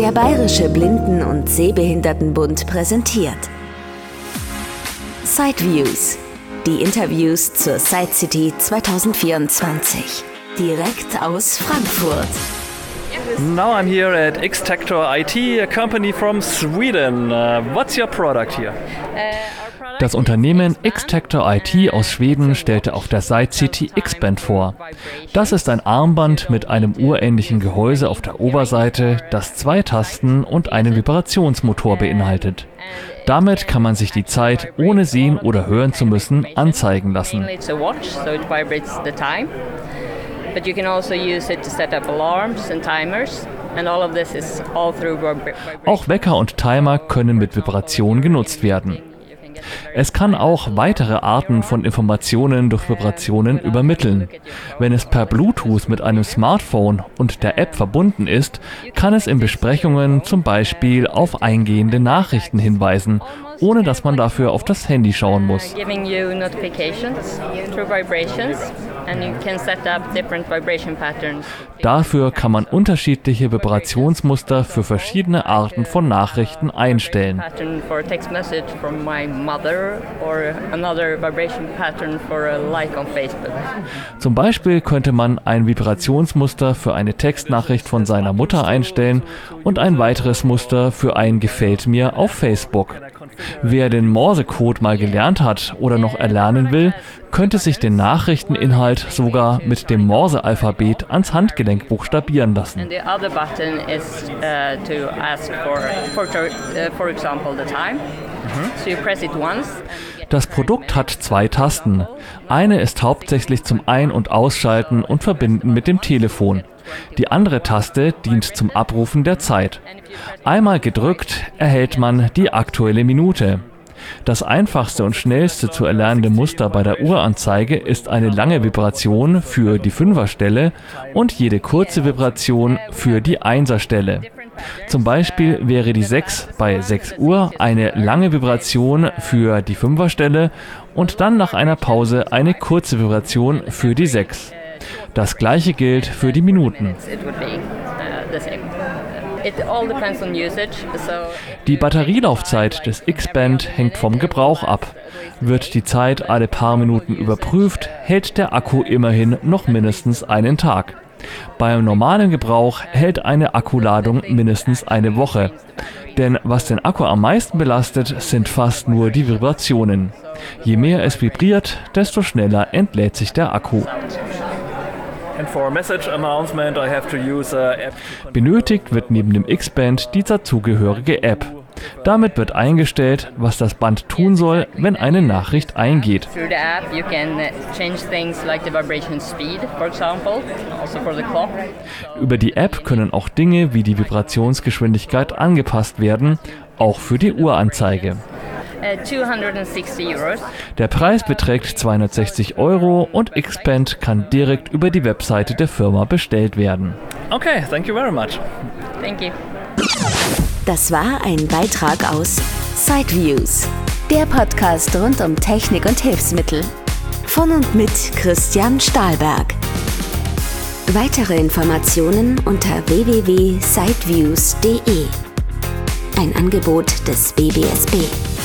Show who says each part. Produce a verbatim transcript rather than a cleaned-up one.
Speaker 1: Der Bayerische Blinden- und Sehbehindertenbund präsentiert Sideviews, die Interviews zur Side City zwanzig vierundzwanzig, direkt aus Frankfurt.
Speaker 2: Now I'm here at X-Tector I T, a company from Sweden. Uh, what's your product here?
Speaker 3: Das Unternehmen X-Tector I T aus Schweden stellte auf der Side City X-Band vor. Das ist ein Armband mit einem urähnlichen Gehäuse auf der Oberseite, das zwei Tasten und einen Vibrationsmotor beinhaltet. Damit kann man sich die Zeit, ohne sehen oder hören zu müssen, anzeigen lassen.
Speaker 4: But you can also use it to set up alarms and timers, and all of this is all through vibration.
Speaker 3: Auch Wecker und Timer können mit Vibration genutzt werden. Es kann auch weitere Arten von Informationen durch Vibrationen übermitteln. Wenn es per Bluetooth mit einem Smartphone und der App verbunden ist, kann es in Besprechungen zum Beispiel auf eingehende Nachrichten hinweisen, ohne dass man dafür auf das Handy schauen muss. Dafür kann man unterschiedliche Vibrationsmuster für verschiedene Arten von Nachrichten einstellen. Zum Beispiel könnte man ein Vibrationsmuster für eine Textnachricht von seiner Mutter einstellen und ein weiteres Muster für ein Gefällt mir auf Facebook. Wer den Morsecode mal gelernt hat oder noch erlernen will, könnte sich den Nachrichteninhalt sogar mit dem Morse-Alphabet ans Handgelenk buchstabieren lassen. Das Produkt hat zwei Tasten. Eine ist hauptsächlich zum Ein- und Ausschalten und Verbinden mit dem Telefon. Die andere Taste dient zum Abrufen der Zeit. Einmal gedrückt erhält man die aktuelle Minute. Das einfachste und schnellste zu erlernende Muster bei der Uhranzeige ist eine lange Vibration für die Fünferstelle und jede kurze Vibration für die Einserstelle. Zum Beispiel wäre die sechs bei sechs Uhr eine lange Vibration für die Fünferstelle und dann nach einer Pause eine kurze Vibration für die sechs. Das gleiche gilt für die Minuten. Die Batterielaufzeit des X-Band hängt vom Gebrauch ab. Wird die Zeit alle paar Minuten überprüft, hält der Akku immerhin noch mindestens einen Tag. Beim normalen Gebrauch hält eine Akkuladung mindestens eine Woche. Denn was den Akku am meisten belastet, sind fast nur die Vibrationen. Je mehr es vibriert, desto schneller entlädt sich der Akku. Benötigt wird neben dem X-Band die dazugehörige App. Damit wird eingestellt, was das Band tun soll, wenn eine Nachricht eingeht. Über die App können auch Dinge wie die Vibrationsgeschwindigkeit angepasst werden, auch für die Uhranzeige. Der Preis beträgt zweihundertsechzig Euro und X-Band kann direkt über die Webseite der Firma bestellt werden.
Speaker 2: Okay, thank you very much.
Speaker 4: Thank you.
Speaker 1: Das war ein Beitrag aus Sideviews, der Podcast rund um Technik und Hilfsmittel. Von und mit Christian Stahlberg. Weitere Informationen unter w w w punkt sideviews punkt d e. Ein Angebot des B B S B.